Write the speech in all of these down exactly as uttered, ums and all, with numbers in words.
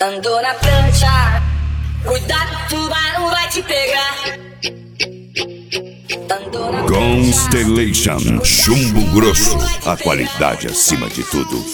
Andou na prancha, cuidado, o tubarão vai te pegar. Andou na Constellation, chumbo grosso, a qualidade acima de tudo.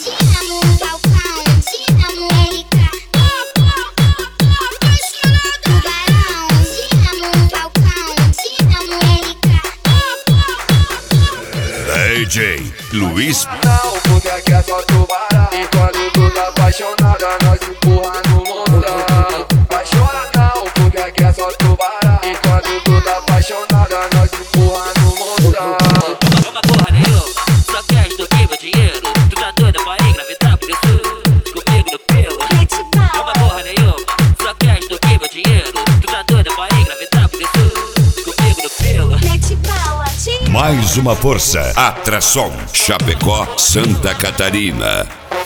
D J Luiz. Não, porque aqui é só tubarão. E quando tu tá apaixonada, nós empurra no montão. Vai chorar não, porque aqui é só tubarão. E quando tu tá apaixonada, nós empurra no montão. Uma porra nenhuma, só quer extorquir meu dinheiro. Tu tá doida pra engravidar, por isso comigo no pelo. Uma porra nenhuma, só quer extorquir meu dinheiro. Tu tá doida pra engravidar, por isso comigo no pelo. Mais uma força, Atração, Chapecó, Santa Catarina.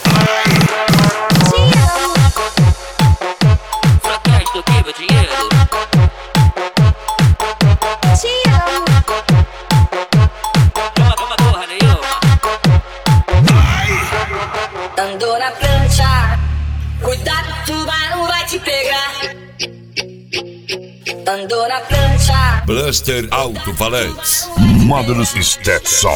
Só quer extorquir meu dinheiro. Uma, uma porra nenhuma. Andou na prancha, cuidado, o tubarão vai te pegar. Andou na prancha, Blaster Alto-Falantes, Módulos Stetson.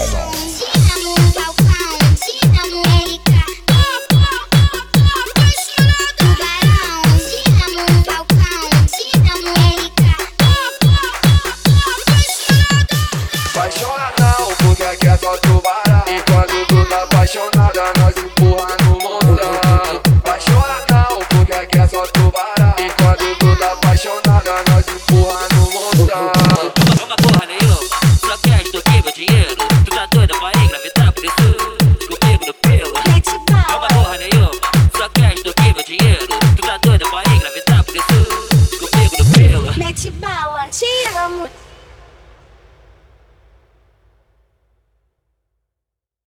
Vai chorar não, porque aqui é só tubarão. E quando tu tá apaixonada, nós empurra no montão. Vai chorar não, porque aqui é só tubarão. E quando tu tá apaixonada, nós empurra no montão. Uma, uma porra nenhuma, só quer extorquir meu dinheiro. Tu tá doida pra engravidar, por isso comigo no pelo. Uma porra nenhuma, só quer extorquir meu dinheiro. Tu tá doida pra engravidar, por isso comigo no pelo. Mete bala, te amo.